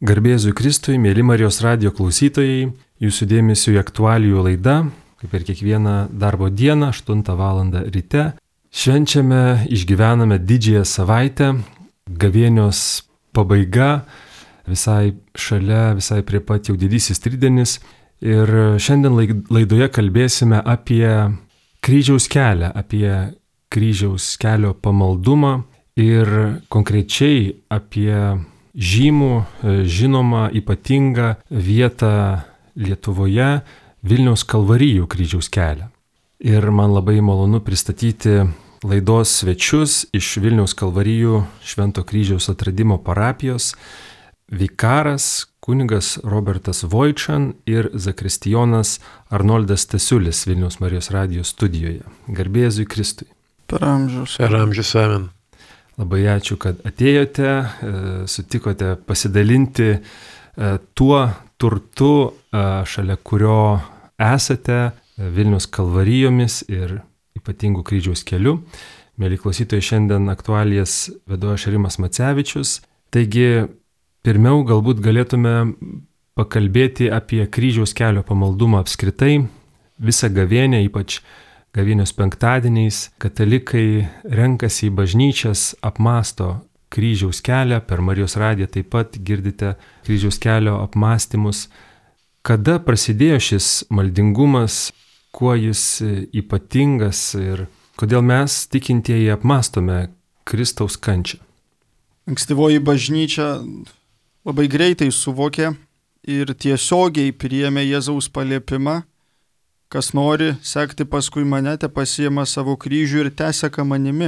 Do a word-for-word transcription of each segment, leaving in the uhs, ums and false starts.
Garbėzui Kristui, mėly Marijos radijo klausytojai, jūsų dėmesiu į aktualijų laidą, kaip ir kiekvieną darbo dieną, aštuntą valandą ryte. Švenčiame, išgyvename didžiąją savaitę, gavėnios pabaiga, visai šalia, visai prie pat jau didysis tridienis. Ir šiandien laidoje kalbėsime apie kryžiaus kelią, apie kryžiaus kelio pamaldumą ir konkrečiai apie žymų, žinomą, ypatingą vietą Lietuvoje Vilniaus Kalvarijų kryžiaus kelią. Ir man labai malonu pristatyti laidos svečius iš Vilniaus Kalvarijų Švento Kryžiaus atradimo parapijos, vikaras kunigas Robertas Voičan ir zakristijonas Arnoldas Stasiulis Vilniaus Marijos radijo studijoje. Garbėzui Kristui. Per amžius. Per amžius, amen. Labai ačiū, kad atėjote, sutikote pasidalinti tuo turtu, šalia kurio esate, Vilniaus Kalvarijomis ir ypatingų kryžiaus keliu. Mėly klausytojai, šiandien aktualijas vedu aš Rimas Macevičius. Taigi, pirmiau galbūt galėtume pakalbėti apie kryžiaus kelio pamaldumą apskritai. Visą gavėnią, ypač gavėnios penktadieniais, katalikai renkasi į bažnyčias, apmąsto kryžiaus kelią, per Marijos radiją taip pat girdite kryžiaus kelio apmąstymus. Kada prasidėjo šis maldingumas, kuo jis ypatingas ir kodėl mes tikintieji apmąstome Kristaus kančią? Ankstyvoji bažnyčia labai greitai suvokė ir tiesiogiai priėmė Jėzaus paliepimą: kas nori sekti paskui mane, te pasiima savo kryžių ir teseka manimi.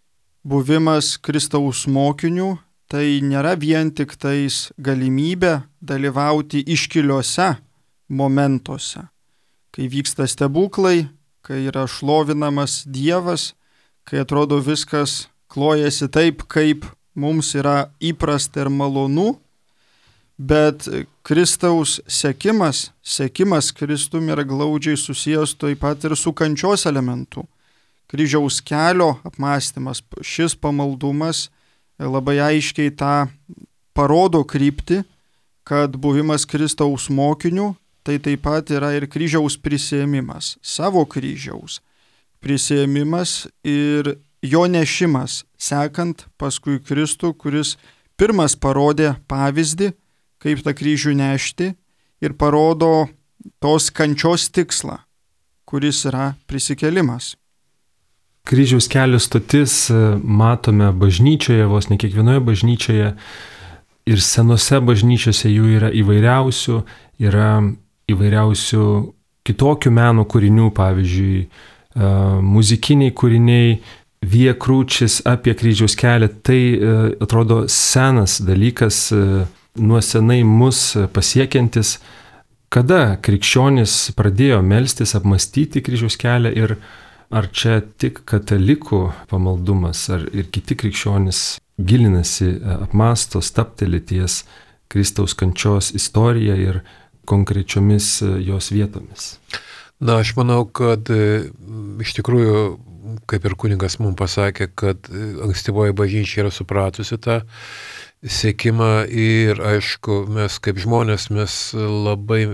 Buvimas Kristaus mokiniu tai nėra vien tik tais galimybė dalyvauti iškiliuose momentuose, kai vyksta stebuklai, kai yra šlovinamas Dievas, kai atrodo viskas klojasi taip, kaip mums yra įprasta ir malonu, bet Kristaus sekimas, sekimas Kristum yra glaudžiai susijęs taip pat ir su kančios elementu. Kryžiaus kelio apmąstymas, šis pamaldumas labai aiškiai tą parodo kryptį, kad buvimas Kristaus mokiniu tai taip pat yra ir kryžiaus prisiėmimas, savo kryžiaus prisiėmimas ir jo nešimas, sekant paskui Kristų, kuris pirmas parodė pavyzdį, kaip tą kryžių nešti, ir parodo tos kančios tikslą, kuris yra prisikėlimas. Kryžiaus kelio stotis matome bažnyčioje, vos ne kiekvienoje bažnyčioje, ir senose bažnyčiose jų yra įvairiausių, yra įvairiausių kitokių meno kūrinių, pavyzdžiui, muzikiniai kūriniai, Via Crucis apie kryžiaus kelią. Tai atrodo senas dalykas, nuo senai mus pasiekiantis. Kada krikščionys pradėjo melstis, apmąstyti kryžiaus kelią, ir ar čia tik katalikų pamaldumas, ar ir kiti krikščionys gilinasi, apmąsto, stabteli ties Kristaus kančios istorija ir konkrečiomis jos vietomis? Na, aš manau, kad iš tikrųjų, kaip ir kunigas mums pasakė, kad ankstyvoji bažnyčia yra supratusi tą sekimą ir, aišku, mes kaip žmonės, mes labai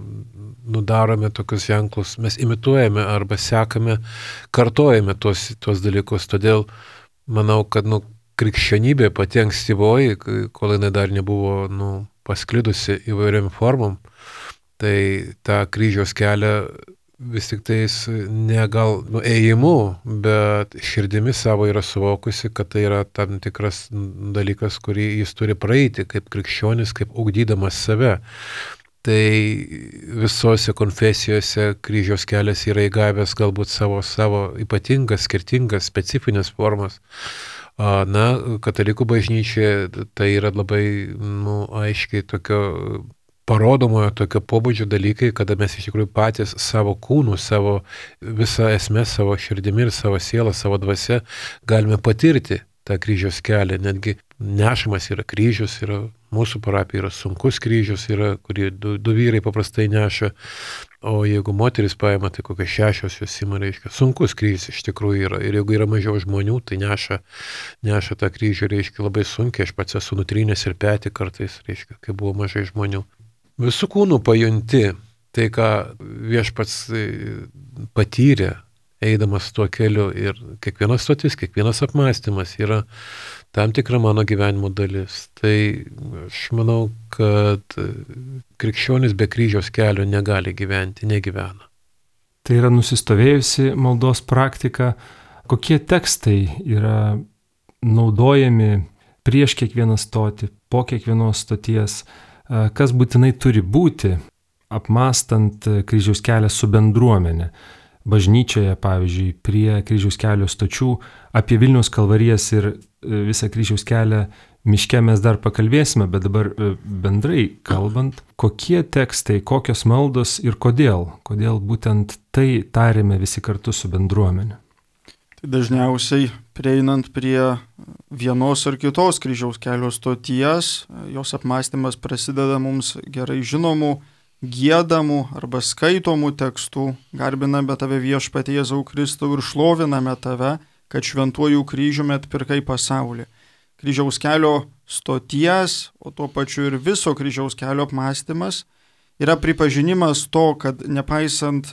nudarome tokius ženklus, mes imituojame arba sekame, kartojame tuos, tuos dalykus. Todėl manau, kad nu, krikščionybė pati ankstyvoji, kol jinai dar nebuvo nu, pasklidusi įvairiom formom, tai tą kryžiaus kelią vis tik tais ne gal nu, ėjimu, bet širdimi savo yra suvokusi, kad tai yra tam tikras dalykas, kurį jis turi praeiti kaip krikščionis, kaip ugdydamas save. Tai visose konfesijose kryžiaus kelias yra įgavęs galbūt savo, savo ypatingas, skirtingas, specifinės formas. Na, katalikų bažnyčia tai yra labai nu, aiškiai tokio parodomojo tokio pobūdžio dalykai, kada mes iš tikrųjų patys savo kūnų, savo visą esmę, savo širdimi ir savo sielą, savo dvasia galime patirti tą kryžiaus kelią. Netgi nešamas yra kryžius, yra mūsų parapija yra sunkus kryžius, yra, kurį du, du vyrai paprastai neša, o jeigu moteris paima, tai kokios šešios jos ima, reiškia, sunkus kryžius iš tikrųjų yra. Ir jeigu yra mažiau žmonių, tai neša, neša tą kryžių, reiškia, labai sunkiai. Aš pats esu nutrynęs ir petį kartais, reiškia, kai buvo mažai žmonių. Visų kūnų pajunti tai, ką viešpats patyrė, eidamas tuo keliu, ir kiekvienas stotis, kiekvienas apmąstymas yra tam tikra mano gyvenimo dalis. Tai aš manau, kad krikščionis be kryžiaus kelio negali gyventi, negyvena. Tai yra nusistovėjusi maldos praktika. Kokie tekstai yra naudojami prieš kiekvieną stotį, po kiekvienos stoties, kas būtinai turi būti, apmąstant kryžiaus kelią su bendruomenė. Bažnyčioje, pavyzdžiui, prie kryžiaus kelio stočių, apie Vilniaus kalvarijas ir visą kryžiaus kelią miške mes dar pakalbėsime, bet dabar bendrai kalbant, kokie tekstai, kokios maldos ir kodėl, kodėl būtent tai tariame visi kartu su bendruomenė. Tai dažniausiai prieinant prie vienos ar kitos kryžiaus kelio stoties, jos apmąstymas prasideda mums gerai žinomų, giedamų arba skaitomų tekstų, garbiname tave viešpatie Jėzau Kristau ir šloviname tave, kad šventuoju kryžiumi atpirkai pasaulį. Kryžiaus kelio stoties, o tuo pačiu ir viso kryžiaus kelio apmąstymas yra pripažinimas to, kad nepaisant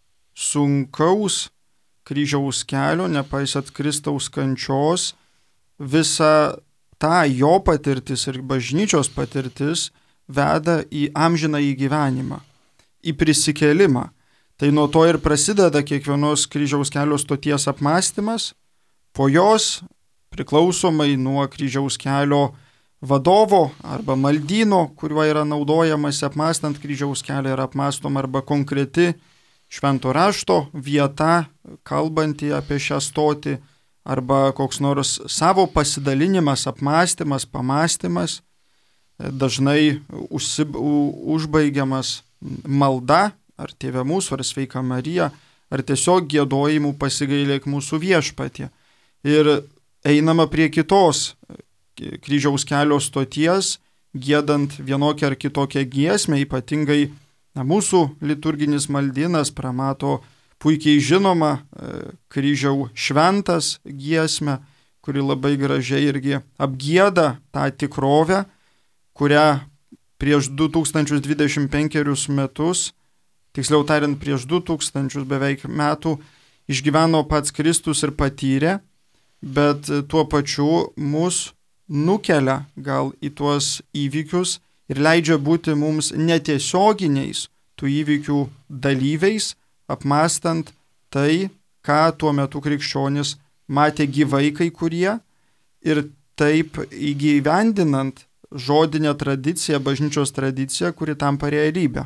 sunkaus kryžiaus kelio, nepaisant Kristaus kančios, visa ta jo patirtis ir bažnyčios patirtis veda į amžiną įgyvenimą, į prisikėlimą. Tai nuo to ir prasideda kiekvienos kryžiaus kelio stoties apmąstymas, po jos, priklausomai nuo kryžiaus kelio vadovo arba maldyno, kuriuo yra naudojamas apmąstant kryžiaus kelią, yra apmąstoma arba konkreti švento rašto vieta, kalbanti apie šią stotį, arba koks nors savo pasidalinimas, apmąstymas, pamąstymas, dažnai užsib, užbaigiamas malda, ar Tėve mūsų, ar Sveika Marija, ar tiesiog giedojimų pasigailėk mūsų viešpatie. Ir einama prie kitos kryžiaus kelio stoties, giedant vienokią ar kitokią giesmę, ypatingai na, mūsų liturginis maldynas pramato puikiai žinoma kryžiau šventas giesmę, kuri labai gražiai irgi apgieda tą tikrovę, kurią prieš du tūkstančius dvidešimt penkerius metus, tiksliau tariant prieš du tūkstančius beveik metų, išgyveno pats Kristus ir patyrė, bet tuo pačiu mus nukelia gal į tuos įvykius ir leidžia būti mums netiesioginiais tų įvykių dalyviais, apmąstant tai, ką tuo metu krikščionis matė gyvai kai kurie, ir taip įgyvendinant žodinę tradiciją, bažnyčios tradiciją, kuri tampa realybė.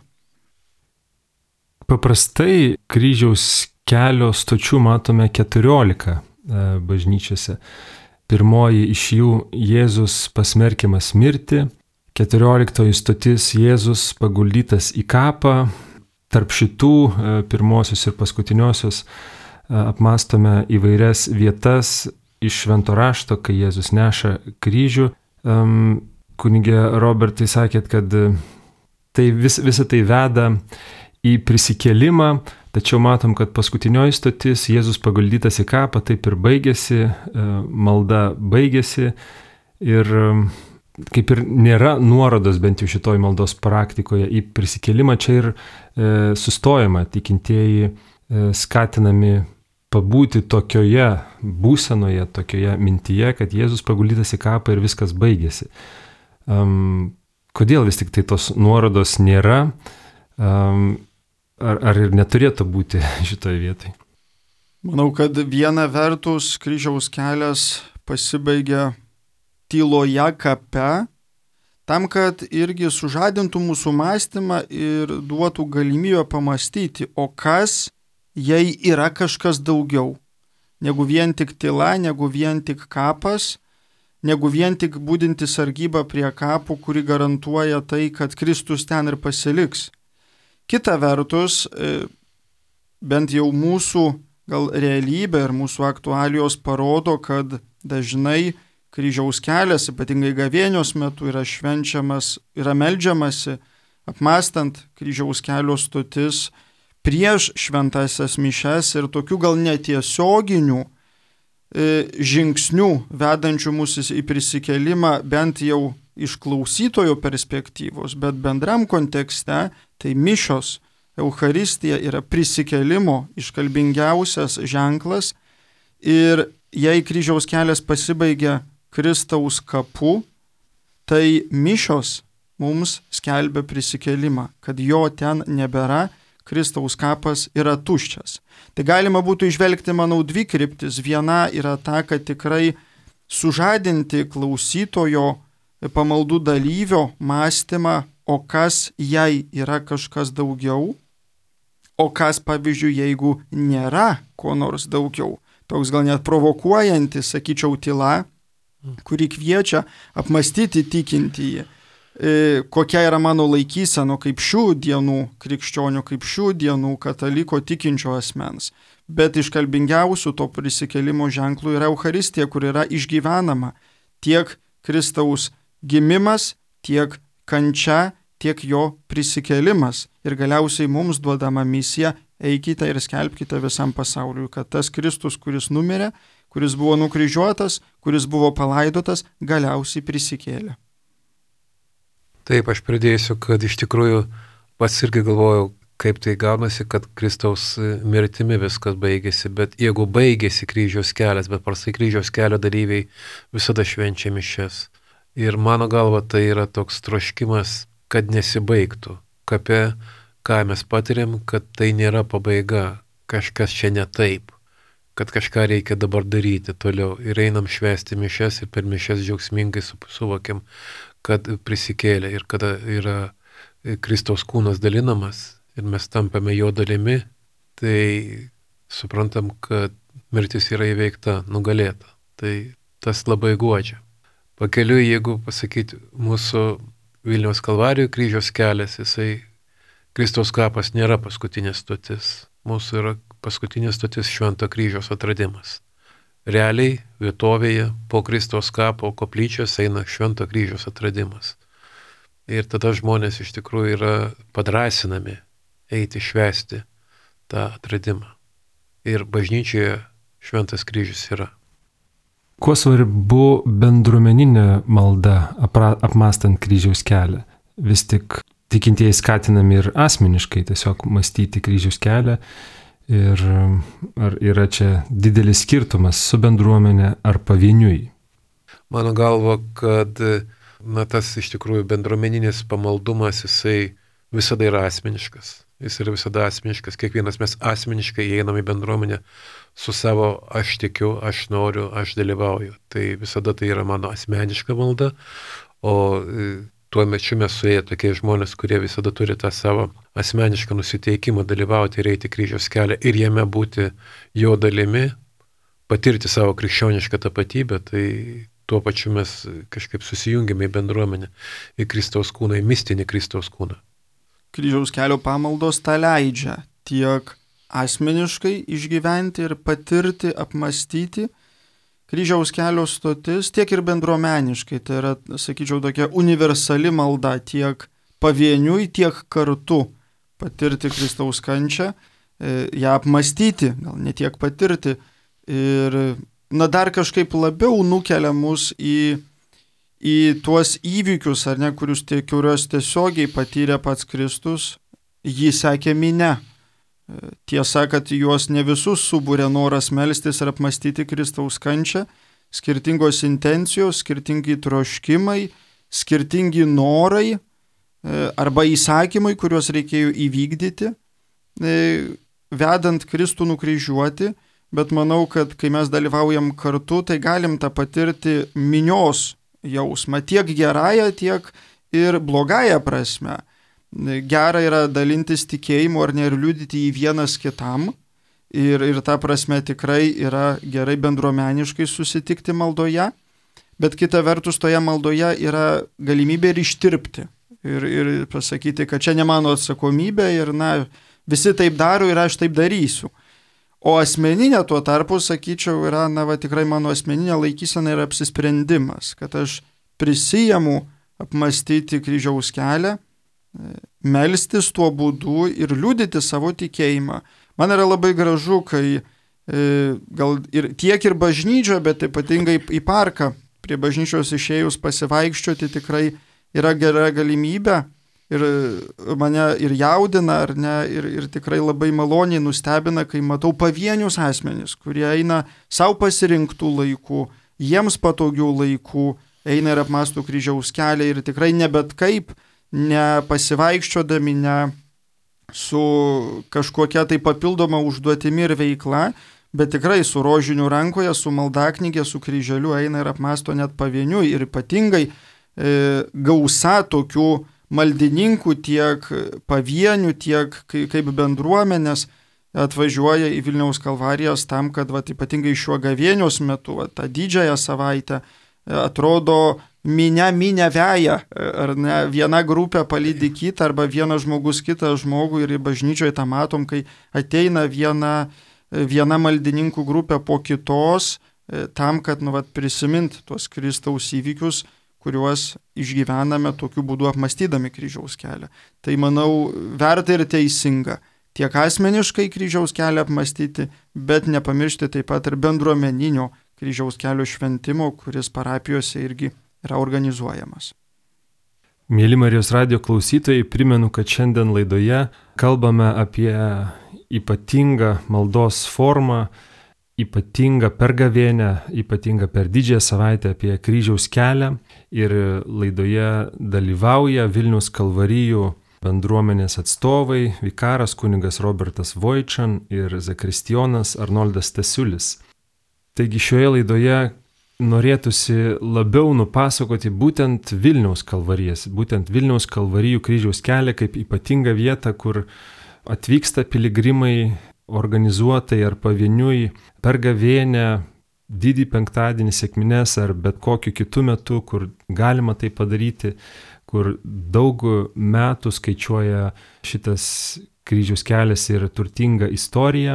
Paprastai kryžiaus kelio stočių matome keturiolika bažnyčiose. Pirmoji iš jų Jėzus pasmerkiamas mirti, keturioliktoji stotis Jėzus paguldytas į kapą. Tarp šitų pirmosios ir paskutiniosios apmastome įvairias vietas iš švento rašto, kai Jėzus neša kryžių. Um, Kunigė Robertai sakėt, kad tai vis, visa tai veda į prisikėlimą, tačiau matom, kad paskutinioji stotis Jėzus paguldytas į kapą taip ir baigėsi, malda baigėsi ir kaip ir nėra nuorodos bent jau šitoj maldos praktikoje į prisikėlimą, čia ir e, sustojama, tikintieji e, skatinami pabūti tokioje būsenoje, tokioje mintyje, kad Jėzus paguldytas į kapą ir viskas baigėsi. Um, kodėl vis tik tai tos nuorodos nėra? Um, ar, ar ir neturėtų būti šitoje vietoje? Manau, kad viena vertus kryžiaus kelias pasibaigia tyloje kape, tam, kad irgi sužadintų mūsų mąstymą ir duotų galimybę pamastyti, o kas, jei yra kažkas daugiau, negu vien tik tyla, negu vien tik kapas, negu vien tik būdinti sargybą prie kapų, kuri garantuoja tai, kad Kristus ten ir pasiliks. Kita vertus, bent jau mūsų gal realybė ir mūsų aktualijos parodo, kad dažnai kryžiaus kelias, ypatingai gavėnios metu, yra švenčiamas, yra meldžiamasi, apmastant kryžiaus kelio stotis prieš šventąsias mišias ir tokių gal netiesioginių e, žingsnių vedančių mūsų į prisikelimą bent jau iš klausytojo perspektyvos, bet bendram kontekste tai mišios, Eucharistija yra prisikelimo iškalbingiausias ženklas ir jei kryžiaus kelias pasibaigia Kristaus kapu, tai mišios mums skelbia prisikelimą, kad jo ten nebėra, Kristaus kapas yra tuščias. Tai galima būtų išvelgti, manau, dvi kryptis. Viena yra ta, kad tikrai sužadinti klausytojo pamaldų dalyvio mąstymą, o kas jei yra kažkas daugiau, o kas, pavyzdžiui, jeigu nėra ko nors daugiau. Toks gal net provokuojantis, sakyčiau, tyla, kuri kviečia apmastyti tikintįjį, kokia yra mano laikysena kaip šių dienų krikščionių, kaip šių dienų kataliko tikinčio asmens. Bet iškalbingiausių to prisikelimo ženklų yra Eucharistija, kur yra išgyvenama tiek Kristaus gimimas, tiek kančia, tiek jo prisikelimas. Ir galiausiai mums duodama misija: eikite ir skelbkite visam pasauliui, kad tas Kristus, kuris numirė, kuris buvo nukryžiuotas, kuris buvo palaidotas, galiausiai prisikėlė. Taip, aš pridėsiu, kad iš tikrųjų pats irgi galvojau, kaip tai gaunasi, kad Kristaus mirtimi viskas baigėsi, bet jeigu baigėsi kryžiaus kelias, bet prastai kryžiaus kelio dalyviai visada švenčia mišias. Ir mano galva tai yra toks troškimas, kad nesibaigtų. Kape, ką mes patiriam, kad tai nėra pabaiga, kažkas čia ne taip, kad kažką reikia dabar daryti toliau. Ir einam švęsti mišias ir per mišias džiaugsmingai suvokiam, kad prisikėlė ir kada yra Kristaus kūnas dalinamas ir mes tampame jo dalimi, tai suprantam, kad mirtis yra įveikta, nugalėta. Tai tas labai guodžia. Pakeliui, jeigu pasakyti, mūsų Vilniaus Kalvarijų kryžiaus kelias, jisai Kristaus kapas nėra paskutinė stotis. Mūsų yra paskutinė stotis Švento kryžiaus atradimas. Realiai vietovėje po Kristaus kapo koplyčios eina Švento kryžiaus atradimas. Ir tada žmonės iš tikrųjų yra padrasinami eiti švęsti tą atradimą. Ir bažnyčioje Šventas kryžius yra. Kuo svarbu bendruomeninė malda apmąstant kryžiaus kelią? Vis tik tikintieji skatinami ir asmeniškai tiesiog mąstyti kryžiaus kelią. Ir ar yra čia didelis skirtumas su bendruomenė ar pavieniui? Mano galva, kad na, tas iš tikrųjų bendruomeninis pamaldumas, jisai visada yra asmeniškas. Jis yra visada asmeniškas. Kiekvienas mes asmeniškai įeinam į bendruomenę su savo aš tikiu, aš noriu, aš dalyvauju. Tai visada tai yra mano asmeniška malda, o tuo metu mes suėję tokie žmonės, kurie visada turi tą savo asmenišką nusiteikimą dalyvauti ir eiti kryžiaus kelią ir jame būti jo dalimi, patirti savo krikščionišką tapatybę, tai tuo pačiu mes kažkaip susijungiame į bendruomenę, į Kristaus kūną, į mistinį Kristaus kūną. Kryžiaus kelio pamaldos tą leidžia tiek asmeniškai išgyventi ir patirti, apmastyti kryžiaus kelio stotis, tiek ir bendruomeniškai. Tai yra, sakyčiau, tokia universali malda tiek pavieniui, tiek kartu patirti Kristaus kančią, ją apmastyti, gal ne tiek patirti. Ir na, dar kažkaip labiau nukelia mus į į tuos įvykius, ar ne, kurius, kuriuos tiesiogiai patyrė pats Kristus, jį sekė minia. Tiesa, kad juos ne visus subūrė noras melstis ir apmastyti Kristaus kančią, skirtingos intencijos, skirtingi troškimai, skirtingi norai arba įsakymai, kuriuos reikėjo įvykdyti, vedant Kristų nukryžiuoti, bet manau, kad kai mes dalyvaujam kartu, tai galim tą patirti minios jausmą, tiek gerąją, tiek ir blogąją prasme. Gera yra dalintis tikėjimu ar ne ir liudyti jį vienas kitam. Ir, ir ta prasme tikrai yra gerai bendruomeniškai susitikti maldoje. Bet kita vertus toje maldoje yra galimybė ir ištirpti. Ir, ir pasakyti, kad čia ne mano atsakomybė ir na, visi taip daro ir aš taip darysiu. O asmeninė tuo tarpu, sakyčiau, yra, na, va, tikrai mano asmeninė laikysena ir apsisprendimas, kad aš prisiimu apmastyti kryžiaus kelią, melstis tuo būdu ir liudyti savo tikėjimą. Man yra labai gražu, kai e, gal ir tiek ir bažnyčioje, bet ypatingai į parką prie bažnyčios išėjus pasivaikščioti tikrai yra gera galimybė ir mane ir jaudina, ar ne, ir, ir tikrai labai maloniai nustebina, kai matau pavienius asmenys, kurie eina savo pasirinktų laikų, jiems patogių laikų, eina ir apmąstų kryžiaus kelią ir tikrai ne bet kaip, nepasivaikščiodami, ne su kažkokia tai papildoma užduotimi ir veikla, bet tikrai su rožiniu rankoje, su maldaknygė, su kryželiu eina ir apmąsto net pavieniui ir ypatingai e, gausa tokių maldininkų tiek pavienių, tiek kaip bendruomenės atvažiuoja į Vilniaus kalvarijas tam, kad vat, ypatingai šiuo gavėnios metu, vat, tą didžiąją savaitę, atrodo minia minia veja, ar ne, viena grupė palydi kitą, arba vienas žmogus kitą žmogų ir į bažnyčioje tą matom, kai ateina viena, viena maldininkų grupė po kitos, tam, kad nu, vat, prisimint tuos Kristaus įvykius, kuriuos išgyvename tokiu būdu apmastydami kryžiaus kelią. Tai manau verta ir teisinga tiek asmeniškai kryžiaus kelią apmastyti, bet nepamiršti taip pat ir bendruomeninio kryžiaus kelio šventimo, kuris parapijose irgi yra organizuojamas. Mėly Marijos radijo klausytojai, primenu, kad šiandien laidoje kalbame apie ypatingą maldos formą, ypatinga per gavėnią, ypatinga per didžiąją savaitę apie kryžiaus kelią ir laidoje dalyvauja Vilniaus kalvarijų bendruomenės atstovai, vikaras kunigas Robertas Voičan ir zakristijonas Arnoldas Stasiulis. Taigi šioje laidoje norėtųsi labiau nupasakoti būtent Vilniaus kalvarijas, būtent Vilniaus kalvarijų kryžiaus kelią kaip ypatingą vietą, kur atvyksta piligrimai organizuotai ar pavieniui per gavėnią, didį penktadienį, sekmines ar bet kokiu kitu metu, kur galima tai padaryti, kur daug metų skaičiuoja šitas kryžiaus kelias ir turtinga istorija.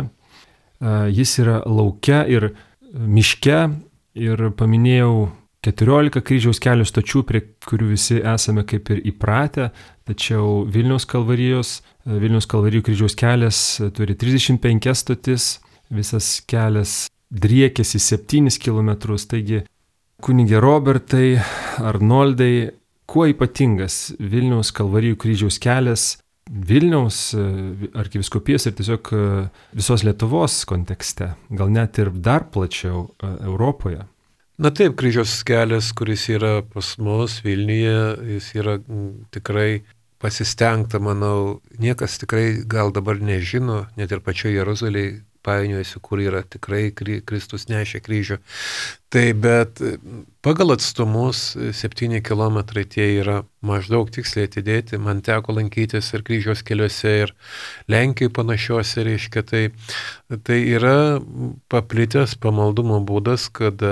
Jis yra lauke ir miške ir paminėjau keturiolika kryžiaus kelio stočių, prie kurių visi esame kaip ir įpratę, tačiau Vilniaus kalvarijos, Vilniaus kalvarijų kryžiaus kelias turi trisdešimt penkias stotis, visas kelias driekiasi septynis kilometrus, taigi kunigė Robertai, Arnoldai, kuo ypatingas Vilniaus kalvarijų kryžiaus kelias Vilniaus arkivyskupijos ir tiesiog visos Lietuvos kontekste, gal net ir dar plačiau Europoje? Na taip, kryžiaus kelias, kuris yra pas mus Vilniuje, jis yra tikrai pasistengta, manau, niekas tikrai gal dabar nežino, net ir pačioje Jeruzalėje painiojasi, kur yra tikrai Kristus nešė kryžių. Tai bet pagal atstumus septyni kilometrai tie yra maždaug tiksliai atidėti. Man teko lankytis ir kryžiaus keliuose, ir Lenkijoje panašiuose, reiškia. Tai, tai yra paplitęs pamaldumo būdas, kada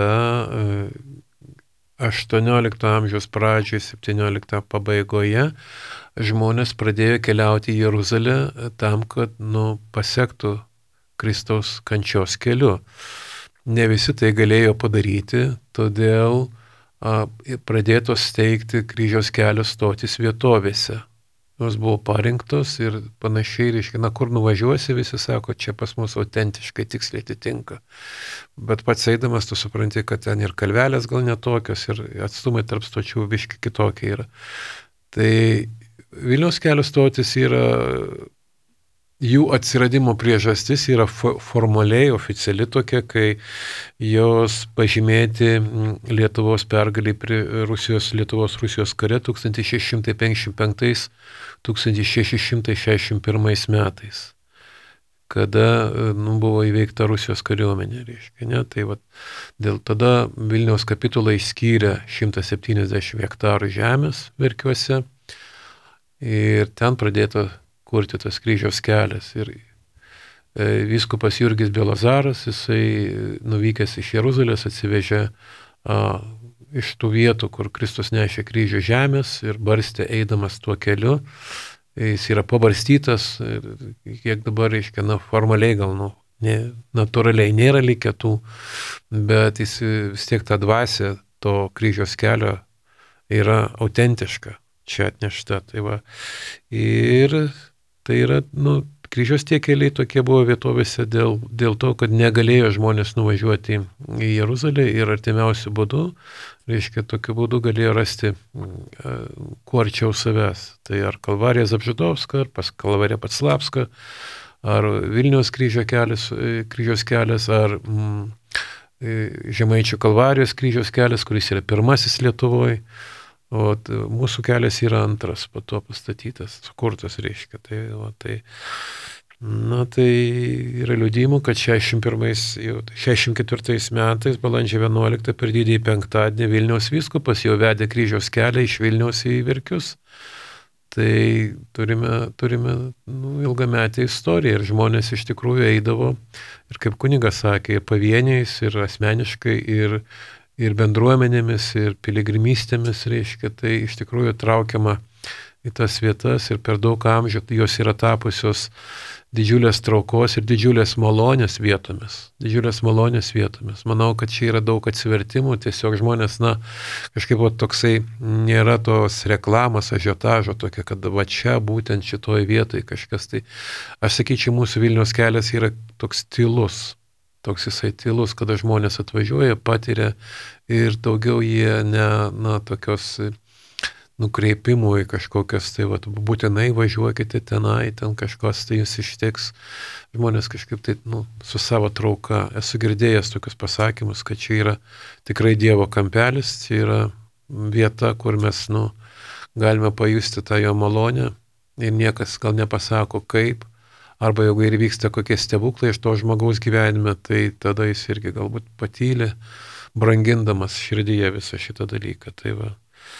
aštuoniolikto amžiaus pradžioje, septyniolikto pabaigoje žmonės pradėjo keliauti į Jeruzalę tam, kad nu, pasiektų Kristaus kančios keliu. Ne visi tai galėjo padaryti, todėl a, pradėtos steigti kryžiaus kelio stotis vietovėse. Jos buvo parinktos ir panašiai, reiškia, na kur nuvažiuosi, visi sako, čia pas mus autentiškai tiksliai atitinka. Bet pats eidamas tu supranti, kad ten ir kalvelės gal netokios, ir atstumai tarp stočių biški kitokie yra. Tai Vilniaus kelio stotis yra, jų atsiradimo priežastis yra formaliai, oficiali tokia, kai jos pažymėti Lietuvos pergalį prie Rusijos, Lietuvos Rusijos kare tūkstantis šeši šimtai penkiasdešimt penktais - tūkstantis šeši šimtai šešiasdešimt pirmais metais, kada nu, buvo įveikta Rusijos kariuomenė, reiškia, ne? Tai va, dėl tada Vilniaus kapitula išskyrė šimtą septyniasdešimt hektarų žemės Verkiuose ir ten pradėta kurti tas kryžiaus kelias. Ir e, vyskupas Jurgis Belazaras, jisai nuvykęs iš Jeruzalės atsivežė a, iš tų vietų, kur Kristus nešė kryžių žemės ir barstė eidamas tuo keliu. Jis yra pabarstytas, ir, kiek dabar, reiškia, na, formaliai gal, nu, ne, natūraliai nėra likę tų, bet jis vis tiek ta dvasia to kryžiaus kelio yra autentiška, čia atnešta. Tai va. Ir tai yra, nu, kryžiaus tie keliai tokie buvo vietovėse dėl, dėl to, kad negalėjo žmonės nuvažiuoti į Jeruzalę ir artimiausių būdų, reiškia, tokiu būdu galėjo rasti kuo arčiau savęs. Tai ar Kalvarija Zapžidovska, ar pas Kalvarija Patslapska, ar Vilniaus kryžiaus kelias, kryžiaus kelias ar mm, Žemaičių Kalvarijos kryžiaus kelias, kuris yra pirmasis Lietuvoje, o mūsų kelias yra antras, po to pastatytas, sukurtas, reiškia. Tai, o, tai, na, tai yra liudijimų, kad šešiasdešimt ketvirtais metais, balandžio vienuoliktą per didįjį penktadienį, Vilniaus vyskupas jau vedė kryžiaus kelią iš Vilniaus į Verkius. Tai turime, turime nu, ilgametę istoriją ir žmonės iš tikrųjų eidavo ir kaip kunigas sakė, ir pavieniais, ir asmeniškai, ir, ir bendruomenėmis, ir piligrimystėmis, reiškia, tai iš tikrųjų traukiama į tas vietas ir per daug amžių jos yra tapusios didžiulės traukos ir didžiulės malonės vietomis. Didžiulės malonės vietomis. Manau, kad čia yra daug atsivertimų, tiesiog žmonės, na, kažkaip va, toksai nėra tos reklamos, ažiotažo tokia, kad va čia būtent šitoje vietoje kažkas tai. Aš sakyčiau, mūsų Vilniaus kelias yra toks tylus. Toks jisai tylus, kada žmonės atvažiuoja, patiria ir daugiau jie ne, na, tokios nukreipimų į kažkokias, tai vat, būtinai važiuokite tenai, ten kažkas tai jūs ištiks. Žmonės kažkaip tai, nu, su savo trauka. Esu girdėjęs tokius pasakymus, kad čia yra tikrai Dievo kampelis, čia yra vieta, kur mes, nu, galime pajusti tą jo malonę ir niekas gal nepasako kaip. Arba jeigu ir vyksta kokie stebuklai iš to žmogaus gyvenime, tai tada jis irgi galbūt patylė, brangindamas širdyje visą šitą dalyką. Tai va.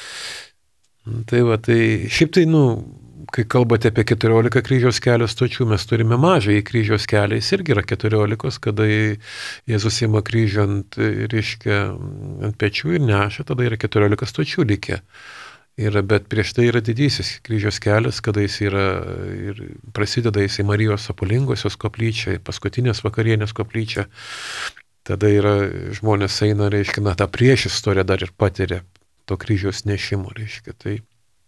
Tai va, tai šiaip tai, nu, kai kalbate apie keturiolika kryžiaus kelio stočių, mes turime mažą į kryžiaus kelią, jis irgi yra keturiolikos, kada Jėzus ima kryžių ant, reiškia, ant pečių ir neša, tada yra keturiolika stočių likę. Yra, bet prieš tai yra didysis kryžiaus kelias, kada jis yra ir prasideda jis į Marijos Apulingosios koplyčią, paskutinės vakarienės koplyčią. Tada yra žmonės eina, reiškia, na, tą prieš istoriją dar ir patiria to kryžiaus nešimo, reiškia. Tai,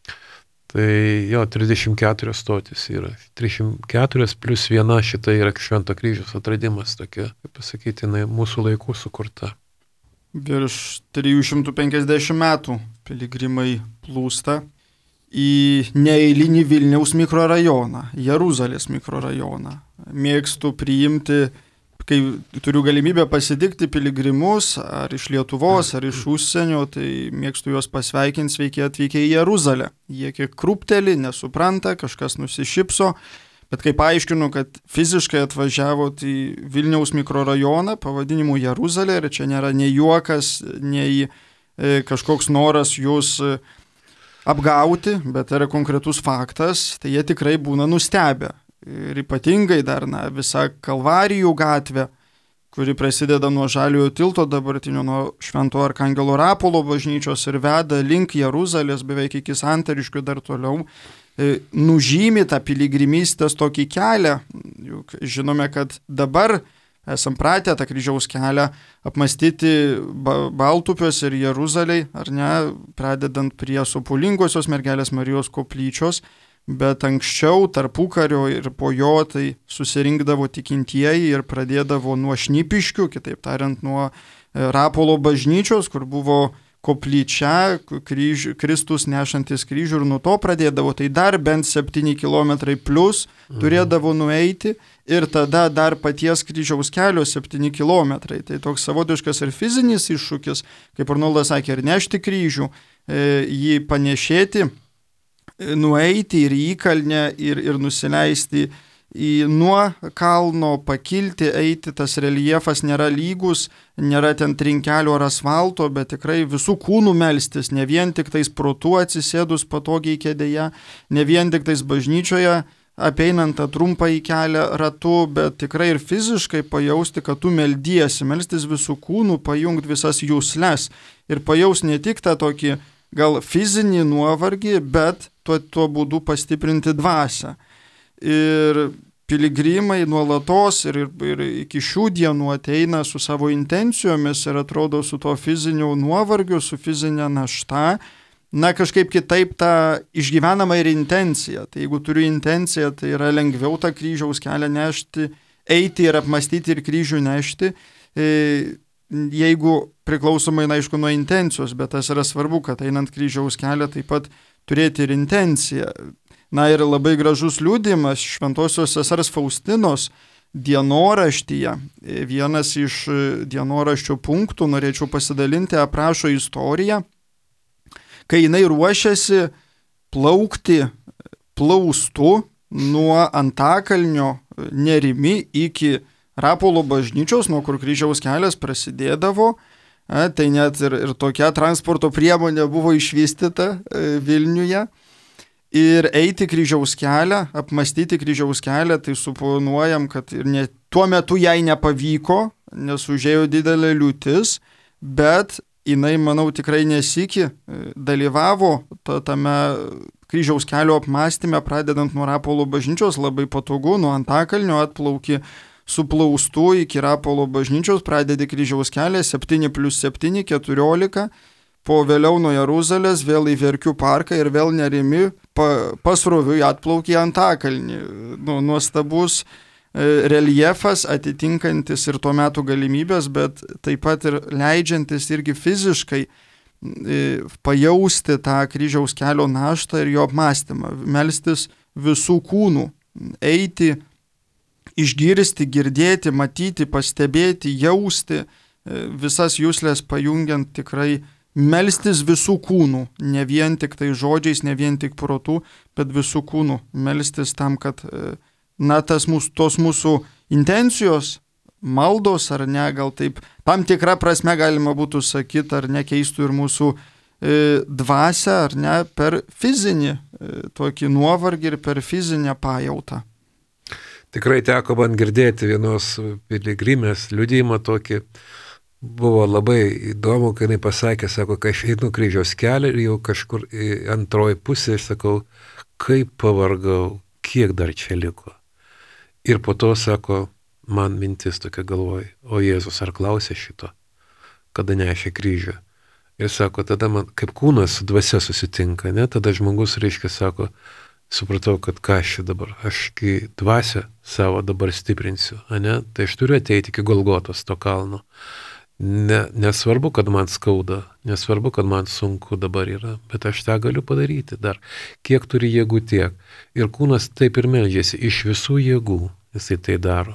tai jo, trisdešimt keturios stotis yra. trisdešimt keturios plus viena šita yra Švento kryžiaus atradimas, tokia, kaip pasakyti, na, mūsų laikų sukurta. Virš trijų šimtų penkiasdešimt metų piligrimai plūsta į neeilinį Vilniaus mikrorajoną, Jeruzalės mikrorajoną. Mėgstu priimti, kai turiu galimybę pasitikti piligrimus, ar iš Lietuvos, ar iš užsienio, tai mėgstu juos pasveikinti, sveiki atvykę į Jeruzalę. Jie kiek krūpteli, nesupranta, kažkas nusišypso, bet kai paaiškinu, kad fiziškai atvažiavot į Vilniaus mikrorajoną pavadinimu Jeruzalė, ir čia nėra nei juokas, nei e, kažkoks noras jūs apgauti, bet yra konkretus faktas, tai jie tikrai būna nustebę. Ir ypatingai dar, na, visa Kalvarijų gatvė, kuri prasideda nuo Žaliojo tilto dabartinio, nuo Švento Arkangelo Rapolo bažnyčios ir veda link Jeruzalės beveik iki Santariškių dar toliau, e, nužymi tą piligrimystės tokį kelią. Juk žinome, kad dabar esam pratę tą kryžiaus kelią apmastyti Baltupiuos ir Jeruzalėj, ar ne, pradedant prie Sopulingosios mergelės Marijos koplyčios. Bet anksčiau, tarpukario ir po jo, tai susirinkdavo tikintieji ir pradėdavo nuo Šnipiškių, kitaip tariant, nuo Rapolo bažnyčios, kur buvo koplyčia, kryž, Kristus nešantis kryžių, ir nuo to pradėdavo, tai dar bent septyni kilometrai plus turėdavo nueiti ir tada dar paties kryžiaus kelio septyni kilometrai. Tai toks savotiškas ir fizinis iššūkis, kaip Arnoldas sakė, ir nešti kryžių, jį panešėti, nueiti ir į įkalnę ir, ir nusileisti į nuo kalno, pakilti, eiti, tas reljefas nėra lygus, nėra ten trinkelio ar asfalto, bet tikrai visų kūnų melstis, ne vien tik tais protu atsisėdus patogiai kėdėje, ne vien tik tais bažnyčioje, apeinant tą trumpą į kelią ratu, bet tikrai ir fiziškai pajausti, kad tu meldiesi, melstis visų kūnų, pajungti visas jusles ir pajaus ne tik tą tokį gal fizinį nuovargį, bet tuo, tuo būdu pastiprinti dvasią. Ir piligrimai nuolatos ir, ir, ir iki šių dienų ateina su savo intencijomis ir atrodo su to fiziniu nuovargiu, su fizinė našta, na kažkaip kitaip tą išgyvenama ir intencija. Tai jeigu turiu intenciją, tai yra lengviau tą kryžiaus kelią nešti, eiti ir apmastyti ir kryžių nešti. Jeigu priklausomai, na, aišku, nuo intencijos, bet tas yra svarbu, kad einant kryžiaus kelią taip pat turėti ir intenciją. Na ir labai gražus liudijimas šventosios sesers Faustinos dienoraštyje. Vienas iš dienoraščio punktų, norėčiau pasidalinti, aprašo istoriją, kai jinai ruošiasi plaukti plaustu nuo Antakalnio Nerimi iki Rapolo bažnyčios, nuo kur kryžiaus kelias prasidėdavo. A, tai net ir, ir tokia transporto priemonė buvo išvystyta e, Vilniuje. Ir eiti kryžiaus kelią, apmastyti kryžiaus kelią, tai suponuojam, kad ir ne, tuo metu jai nepavyko, nes užėjo didelė liūtis, bet jinai, manau, tikrai nesikį dalyvavo ta, tame kryžiaus kelio apmastyme, pradedant nuo Rapolo bažnyčios, labai patogu, nuo Antakalnio atplauki su plaustu iki Rapolo bažnyčios, pradedi kryžiaus kelią, septyni plius septyni, keturiolika, po vėliau nuo Jeruzalės, vėl į Verkių parką ir vėl Nerimi pa, pasroviui atplaukė į Antakalnį. Nu, nuostabus e, reljefas, atitinkantis ir tuo metu galimybės, bet taip pat ir leidžiantis irgi fiziškai e, pajausti tą kryžiaus kelio naštą ir jo apmąstymą, melstis visų kūnų, eiti, išgirsti, girdėti, matyti, pastebėti, jausti, e, visas juslės pajungiant tikrai melstis visų kūnų, ne vien tik tai žodžiais, ne vien tik protų, bet visų kūnų. Melstis tam, kad na, tas mūsų, tos mūsų intencijos, maldos ar ne, gal taip, tam tikrą prasme galima būtų sakyti, ar nekeistų ir mūsų e, dvasią, ar ne, per fizinį e, tokį nuovargį ir per fizinę pajautą. Tikrai teko man girdėti vienos piligrimės liudijimą tokį. Buvo labai įdomu, kai jinai pasakė, sako, kai aš einu kryžiaus kelią ir jau kažkur antroji pusė, aš sakau, kaip pavargau, kiek dar čia liko. Ir po to, sako, man mintis tokia galvoj, o Jėzus ar klausė šito, kada nešė kryžių. Ir sako, tada man, kaip kūnas su dvasia susitinka, ne, tada žmogus, reiškia, sako, supratau, kad ką aš dabar, aš kai dvasią savo dabar stiprinsiu, ne, tai aš turiu ateiti iki Golgotos to kalno. Ne, nesvarbu, kad man skauda, nesvarbu, kad man sunku dabar yra, bet aš tą galiu padaryti dar. Kiek turi jėgų tiek. Ir kūnas taip ir meldžiasi, iš visų jėgų jisai tai daro.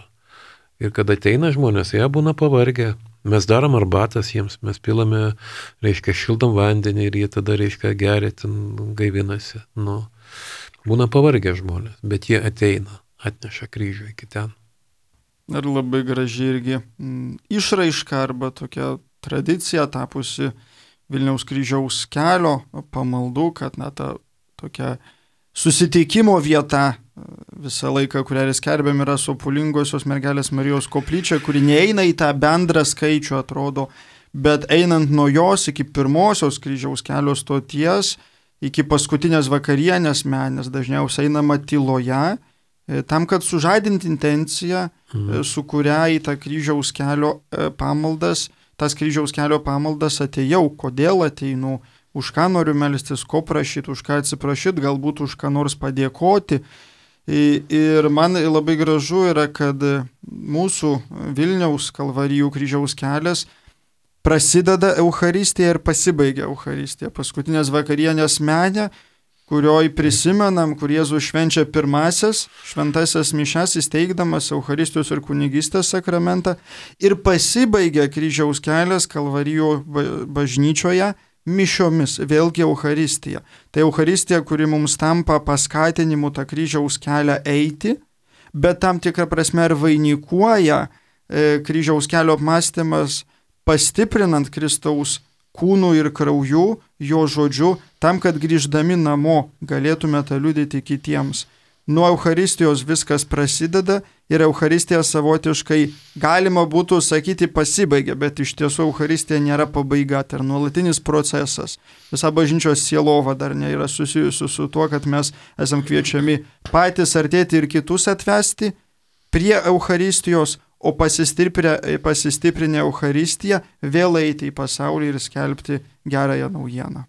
Ir kada ateina žmonės, jie būna pavargę, mes darom arbatas jiems, mes pilame, reiškia, šildom vandenį ir jie tada, reiškia, geria, ten gaivinasi. Nu, būna pavargę žmonės, bet jie ateina, atneša kryžių iki ten. Ir labai graži irgi m, išraiška arba tokia tradicija tapusi Vilniaus kryžiaus kelio pamaldų, kad na, ta tokia susitikimo vieta visą laiką, kurią ir skelbėm, yra Sopulingosios mergelės Marijos koplyčia, kuri neeina į tą bendrą skaičių, atrodo, bet einant nuo jos iki pirmosios kryžiaus kelio stoties, iki paskutinės vakarienės menės, dažniausiai einama tyloje, tam, kad sužadinti intenciją, mhm. su kuria į tą kryžiaus kelio pamaldas, tas kryžiaus kelio pamaldas atėjau, kodėl ateinu, už ką noriu melstis, ko prašyti, už ką atsiprašyti, galbūt už ką nors padėkoti. Ir man labai gražu yra, kad mūsų Vilniaus Kalvarijų kryžiaus kelias prasideda Eucharistija ir pasibaigia Eucharistija. Paskutinės vakarienės menė, kurioj prisimenam, kur Jėzus švenčia pirmasis šventasias mišias, įsteigdamas Eucharistijos ir kunigystės sakramentą, ir pasibaigia kryžiaus kelias Kalvarijų bažnyčioje mišiomis, vėlgi Eucharistija. Tai Eucharistija, kuri mums tampa paskatinimu tą kryžiaus kelią eiti, bet tam tikrą prasme ir vainikuoja e, kryžiaus kelio apmąstymas, pastiprinant Kristaus kūnų ir kraujų, jo žodžiu, tam, kad grįždami namo galėtume tą liudyti kitiems. Nuo Eucharistijos viskas prasideda ir Eucharistija savotiškai galima būtų sakyti pasibaigia, bet iš tiesų Eucharistija nėra pabaiga, tai yra nuolatinis procesas. Visa bažnyčios sielova dar nėra susijusi su tuo, kad mes esam kviečiami patys artėti ir kitus atvesti prie Eucharistijos, o pasistiprinę, pasistiprinę Eucharistiją vėl eiti į pasaulį ir skelbti gerąją naujieną.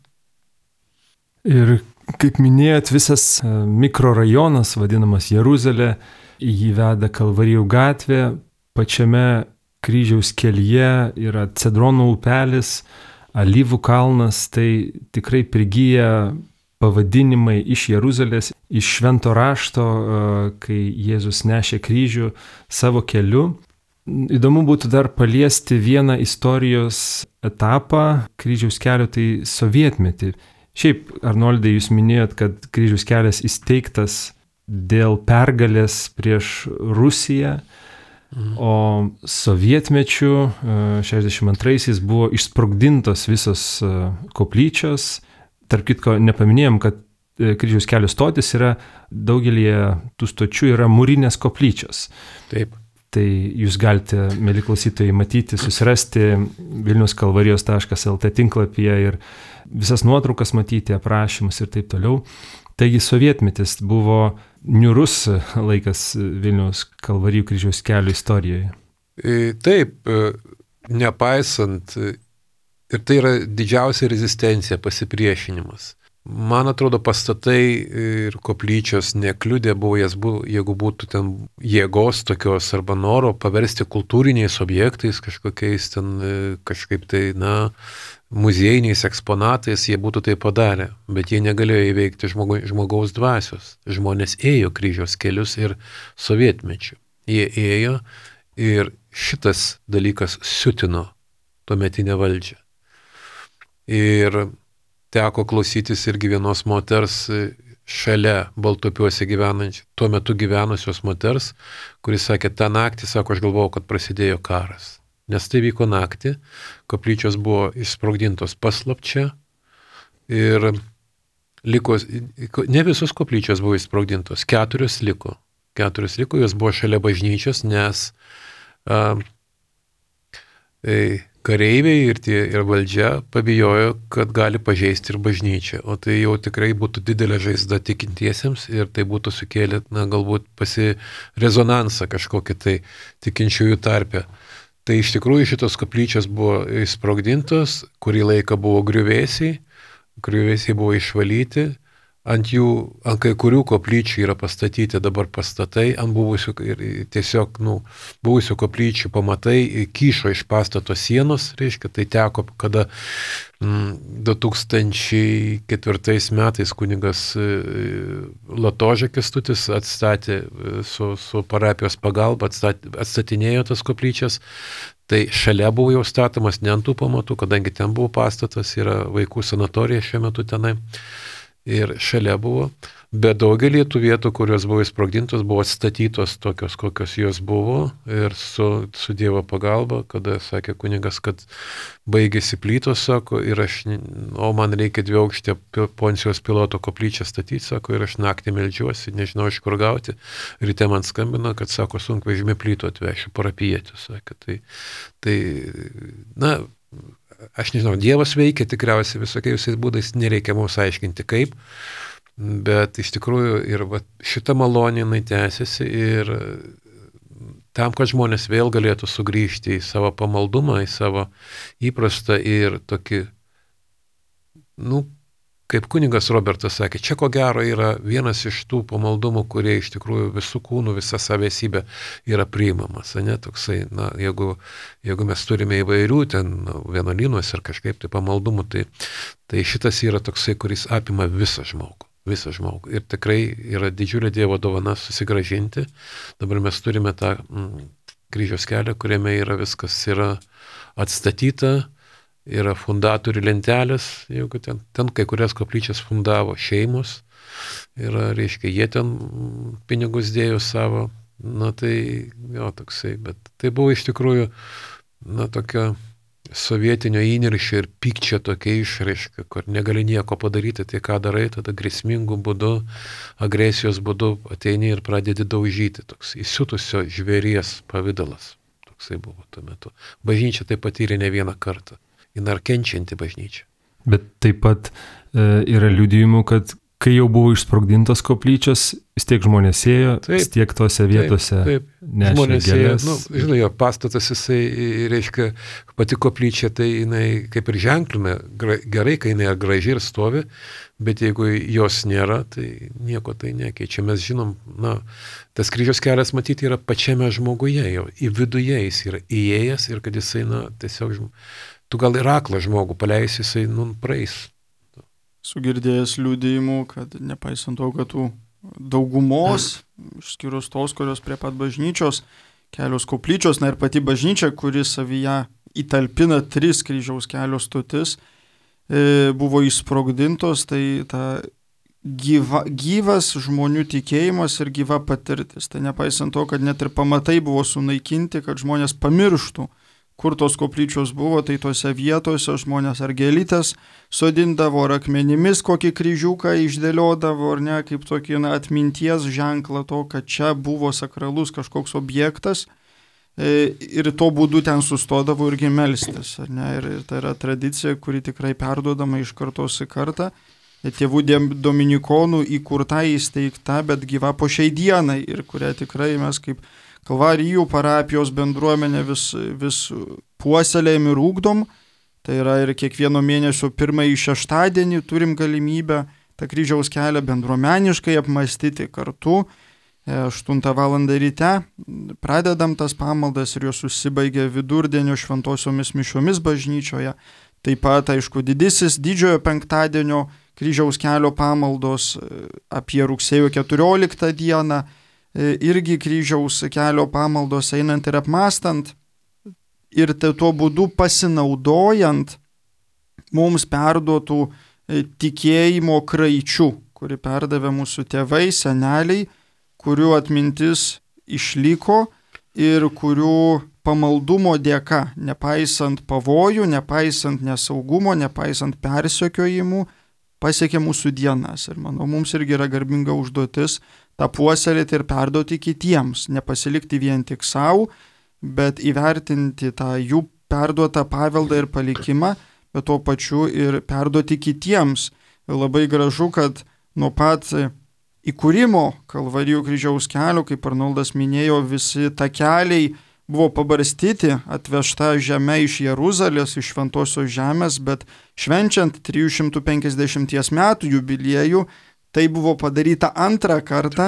Ir kaip minėjot, visas mikrorajonas, vadinamas Jeruzalė, jį veda Kalvarijų gatvė, pačiame kryžiaus kelyje yra Cedrono upelis, Alyvų kalnas, tai tikrai prigyja pavadinimai iš Jeruzalės, iš švento rašto, kai Jėzus nešė kryžių savo keliu. Įdomu būtų dar paliesti vieną istorijos etapą kryžiaus kelio, tai sovietmetį. Šiaip, Arnoldai, jūs minėjot, kad kryžiaus kelias įsteigtas dėl pergalės prieš Rusiją, o sovietmečių šešiasdešimt antraisiais buvo išsprogdintos visos koplyčios. Tarp kitko, nepaminėjom, kad kryžiaus kelio stotis yra, daugelį tų stočių yra mūrinės koplyčios. Taip. Tai jūs galite, mėly klausytojai, matyti, susirasti vilnius kalvarijos taškas el te tinklapyje ir visas nuotraukas matyti, aprašymus ir taip toliau. Taigi sovietmetis buvo niūrus laikas Vilniaus Kalvarijų kryžiaus kelio istorijoje. Taip, nepaisant, ir tai yra didžiausia rezistencija, pasipriešinimas. Man atrodo, pastatai ir koplyčios nekliudė buvo, jas buvo, jeigu būtų ten jėgos tokios arba noro paversti kultūriniais objektais, kažkokiais ten kažkaip tai, na, muziejiniais eksponatais, jie būtų tai padarę, bet jie negalėjo įveikti žmogu, žmogaus dvasios. Žmonės ėjo kryžiaus kelius ir sovietmečiu. Jie ėjo ir šitas dalykas siutino tuometinę valdžią. Ir teko klausytis irgi vienos moters šalia Baltupiuose gyvenančių, tuo metu gyvenusios moters, kuris sakė, tą naktį, sako, aš galvojau, kad prasidėjo karas. Nes tai vyko naktį, koplyčios buvo išsprogdintos paslapčia ir liko, ne visos koplyčios buvo išsprogdintos, keturios liko. Keturios liko, jos buvo šalia bažnyčios, nes a, e, kareiviai ir, tie, ir valdžia pabijojo, kad gali pažeisti ir bažnyčią. O tai jau tikrai būtų didelė žaizda tikintiesiems ir tai būtų sukėlę, na, galbūt pasirezonansą kažkokį tai tikinčiųjų tarpe. Tai iš tikrųjų šitos koplyčios buvo išsprogdintos, kurį laiką buvo griuvėsiai, griuvėsiai buvo išvalyti, ant jų, ant kai kurių koplyčių yra pastatyti dabar pastatai, ant buvusių, tiesiog, nu, buvusių koplyčių pamatai kyšo iš pastato sienos, reiškia, tai teko, kada mm, du tūkstančiai ketvirtais metais kunigas Latožė Kęstutis atstatė su, su parapijos pagalba, atstat, atstatinėjo tas koplyčias, tai šalia buvo jau statomas ne ant tų pamatų, kadangi ten buvo pastatas, yra vaikų sanatorija šiuo metu tenai. Ir šalia buvo, bet daugelį tų vietų, kurios buvo įsprogdintos, buvo atstatytos tokios, kokios jos buvo ir su, su Dievo pagalba, kada sakė kunigas, kad baigėsi plytos, sako, ir aš, o man reikia dviaukštę Poncijos Piloto koplyčią statyti, sako, ir aš naktį meldžiuosi, nežinau iš kur gauti, ryte man skambina, kad, sako, sunkvežimį plytų atvešiu, parapijėti, sakė, tai, tai, na, aš nežinau, Dievas veikia tikriausiai visokiais būdais, nereikia mums aiškinti kaip, bet iš tikrųjų ir va, šita malonė jinai tęsiasi ir tam, kad žmonės vėl galėtų sugrįžti į savo pamaldumą, į savo įprastą ir tokį, nu, kaip kunigas Robertas sakė, čia ko gero yra vienas iš tų pamaldumų, kurie iš tikrųjų visų kūnų, visa savesybė yra priimamas, ne, toksai, na, jeigu, jeigu mes turime įvairių ten vienuolynuose ar kažkaip tai pamaldumų, tai, tai šitas yra toksai, kuris apima visą žmogų, visą žmogų ir tikrai yra didžiulė Dievo dovana susigražinti. Dabar mes turime tą mm, kryžiaus kelią, kuriame yra viskas yra atstatyta, yra fundatorių lentelės, jeigu ten, ten kai kurias koplyčias fundavo šeimos, yra, reiškia, jie ten pinigus dėjo savo, na tai, jo, toksai, bet tai buvo iš tikrųjų, na, tokia sovietinio įniršio ir pykčio tokia išraiška, kur negali nieko padaryti, tai ką darai, tada grėsmingų būdų, agresijos būdų ateini ir pradedi daužyti, toks įsiutusio žvėries pavidalas, toksai buvo tuo metu. Bažnyčia tai patyrė ne vieną kartą. Jis ar kenčianti bažnyčia. Bet taip pat e, yra liudijimų, kad kai jau buvo išsprogdintos koplyčios, vis tiek žmonės ėjo, taip, vis tiek tose vietose taip, taip. Žmonės ėjo, nu, žinai, jo pastatas jisai, reiškia, pati koplyčia, tai jinai kaip ir ženklina, gerai, kai jinai graži ir stovi, bet jeigu jos nėra, tai nieko tai nekeičia. Mes žinom, na, tas kryžiaus kelias matyti yra pačiame žmoguje, jau į viduje jis yra įėjęs ir kad jisai, na, tiesiog, tu gal ir aklą žmogų paleisi, jisai, nu, praeis. Sugirdėjęs liudijimų, kad nepaisant to, kad tų daugumos, išskyrus tos, kurios prie pat bažnyčios, kelios koplyčios, na ir pati bažnyčia, kuri savyje įtalpina tris kryžiaus kelio stotis, e, buvo įsprogdintos, tai ta gyva, gyvas žmonių tikėjimas ir gyva patirtis. Tai nepaisant to, kad net ir pamatai buvo sunaikinti, kad žmonės pamirštų, kur tos koplyčios buvo, tai tose vietose žmonės ar gėlytės sodindavo, ar akmenimis kokį kryžiuką išdėliodavo, ar ne, kaip tokį na, atminties ženklą to, kad čia buvo sakralus kažkoks objektas e, ir tuo būdu ten sustodavo irgi melstis. Ar ne, ir, ir tai yra tradicija, kuri tikrai perduodama iš kartos į kartą. Tėvų dominikonų įkurta, įsteigta, bet gyva po šiai dienai ir kurią tikrai mes kaip Kalvarijų parapijos bendruomenė vis, vis puoselėjim ir ūkdom. Tai yra ir kiekvieno mėnesio pirmąjį šeštadienį turim galimybę tą kryžiaus kelią bendruomeniškai apmastyti kartu. aštuntą valandą ryte pradedam tas pamaldas ir jos susibaigia vidurdienio šventosiomis mišiomis bažnyčioje. Taip pat, aišku, didysis didžiojo penktadienio kryžiaus kelio pamaldos apie rugsėjo keturioliktą dieną. Irgi kryžiaus kelio pamaldos einant ir apmastant ir tuo būdu pasinaudojant mums perduotų tikėjimo kraičių, kuri perdavė mūsų tėvai, seneliai, kurių atmintis išliko ir kurių pamaldumo dėka, nepaisant pavojų, nepaisant nesaugumo, nepaisant persekiojimų, pasiekė mūsų dienas. Ir manau, mums irgi yra garbinga užduotis tą puoselėti ir perduoti kitiems, nepasilikti vien tik savo, bet įvertinti tą jų perduotą paveldą ir palikimą, bet tuo pačiu ir perduoti kitiems. Ir labai gražu, kad nuo pat įkūrimo Kalvarijų kryžiaus kelio, kaip Arnoldas minėjo, visi takeliai buvo pabarstyti, atvežta žeme iš Jeruzalės, iš šventosios žemės, bet švenčiant trijų šimtų penkiasdešimties metų jubiliejų, tai buvo padaryta antrą kartą,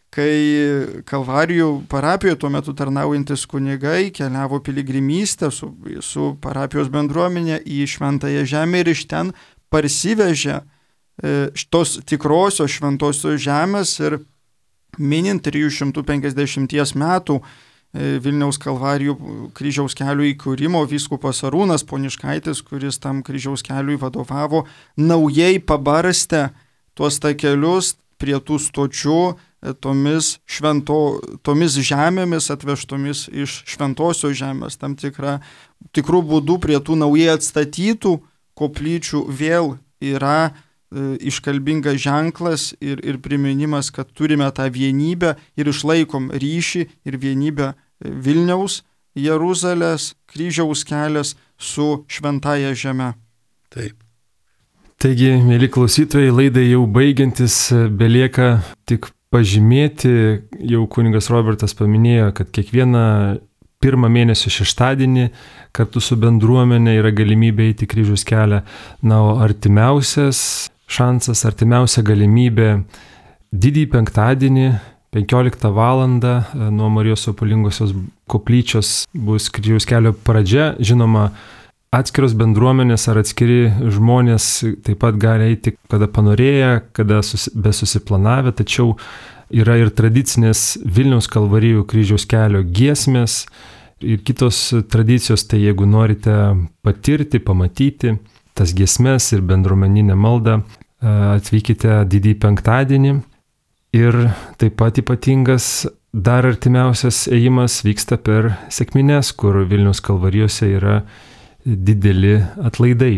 kai Kalvarijų parapijoje tuo metu tarnaujantis kunigai keliavo piligrimystę su, su parapijos bendruomenė į šventąją žemę ir iš ten parsivežė e, tos tikrosios šventosios žemės ir minint trijų šimtų penkiasdešimties metų e, Vilniaus Kalvarijų kryžiaus kelio įkūrimo vyskupas Arūnas Poniškaitis, kuris tam kryžiaus keliui vadovavo, naujai pabarstė tuos takelius prie tų stočių tomis, švento, tomis žemėmis atvežtomis iš šventosios žemės, tam tikra, tikrų būdų prie tų naujai atstatytų koplyčių vėl yra e, iškalbingas ženklas ir, ir priminimas, kad turime tą vienybę ir išlaikom ryšį ir vienybę Vilniaus, Jeruzalės, kryžiaus kelias su šventąja žeme. Taip. Taigi, mėly klausytojai, laidai jau baigiantis, belieka tik pažymėti, jau kunigas Robertas paminėjo, kad kiekvieną pirmą mėnesio šeštadienį kartu su bendruomenė yra galimybė eiti kryžiaus kelią. Na, o artimiausias šansas, artimiausia galimybė didįjį penktadienį, penkioliktą valandą nuo Marijos Sopulingosios koplyčios bus kryžiaus kelio pradžia. Žinoma, atskiros bendruomenės ar atskiri žmonės taip pat gali eiti, kada panorėję, kada susi, besusiplanavę, tačiau yra ir tradicinės Vilniaus Kalvarijų kryžiaus kelio giesmės ir kitos tradicijos, tai jeigu norite patirti, pamatyti tas giesmes ir bendruomeninę maldą, atvykite didįjį penktadienį. Ir taip pat ypatingas dar artimiausias ėjimas vyksta per sekmines, kur Vilniaus Kalvarijose yra dideli atlaidai.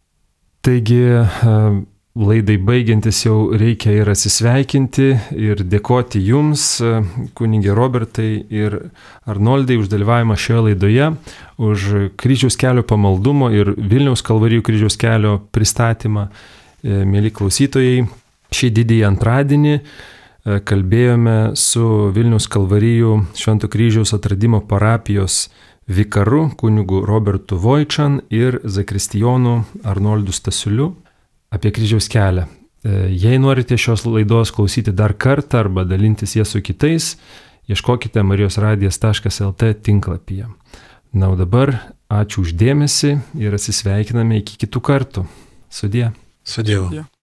Taigi, laidai baigiantis jau reikia ir atsisveikinti ir dėkoti jums, kunigė Robertai ir Arnoldai, už dalyvavimą šioje laidoje, už kryžiaus kelio pamaldumo ir Vilniaus Kalvarijų kryžiaus kelio pristatymą. Mėly klausytojai, Šį didįjį antradienį kalbėjome su Vilniaus Kalvarijų Švento kryžiaus atradimo parapijos vikaru kunigu Robertu Vojčan ir zakristijonu Arnoldu Stasiuliu apie kryžiaus kelią. Jei norite šios laidos klausyti dar kartą arba dalintis ją su kitais, ieškokite marijosradijas taškas el tė tinklapyje. Na, o dabar ačiū už dėmesį ir atsisveikiname iki kitų kartų. Sudie. Su Dievu.